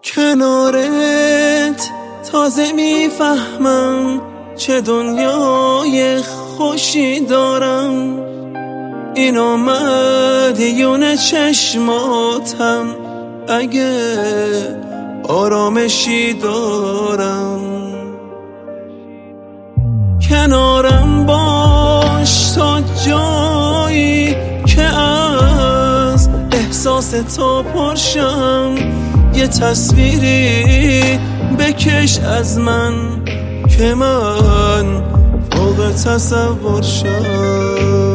کنارت تازه میفهمم چه دنیای خوشی دارم. اینا مدیون چشماتم اگه آرامشی دارم. کنارم باش تا جایی که از احساس تو پرشم. یه تصویری بکش از من که من فوق تصور شم،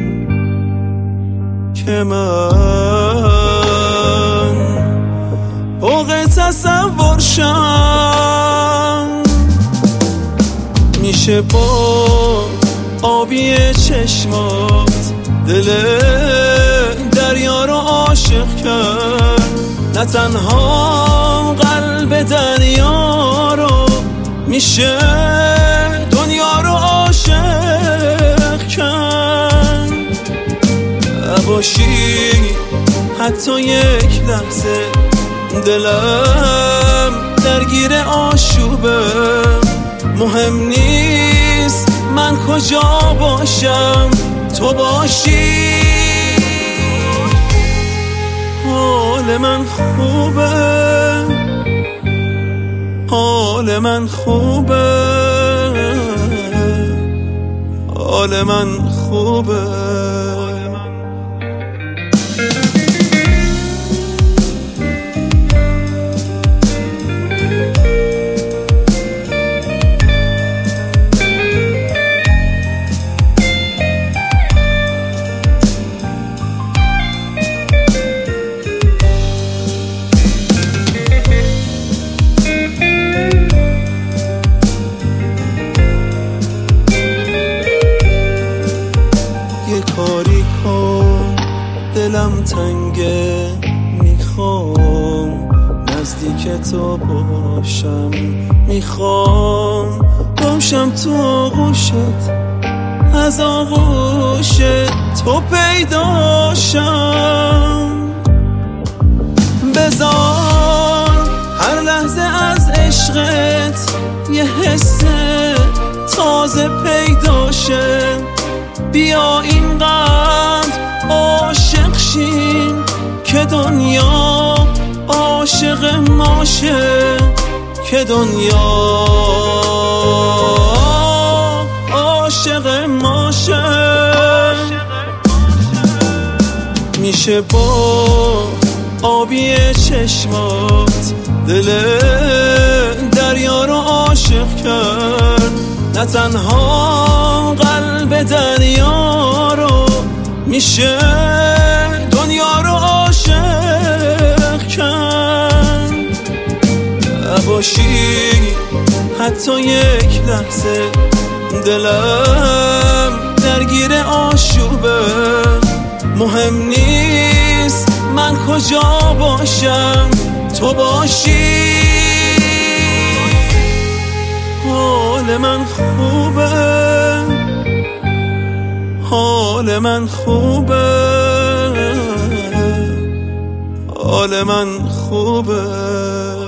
که من فوق تصور شم. میشه با آبی چشمات دل دریا رو عاشق کرد، نه تنها قلب دریا رو، میشه دنیا رو عاشق کرد. نباشی حتی یک لحظه دلم درگیر آشوبه. مهم نیست من کجا باشم، تو باشی. حال من خوبه، حال من خوبه، حال من خوبه. یه کاری کن دلم تنگه، میخوام نزدیک تو باشم، میخوام گمشم تو آغوشت، از آغوش تو پیداشم. بذار هر لحظه از عشقت یه حس تازه پیداشه. بیا اینقدر عاشق شیم که دنیا عاشق ماشه، که دنیا عاشق ماشه. میشه با آبی چشمات دل دریا رو عاشق کرد، نه تنها قلب دریا رو، میشه دنیا رو عاشق کرد. نباشی حتی یک لحظه دلم درگیر آشوبه. مهم نیست من کجا باشم، تو باشی. حال من خوبه، حال من خوبه، حال من خوبه.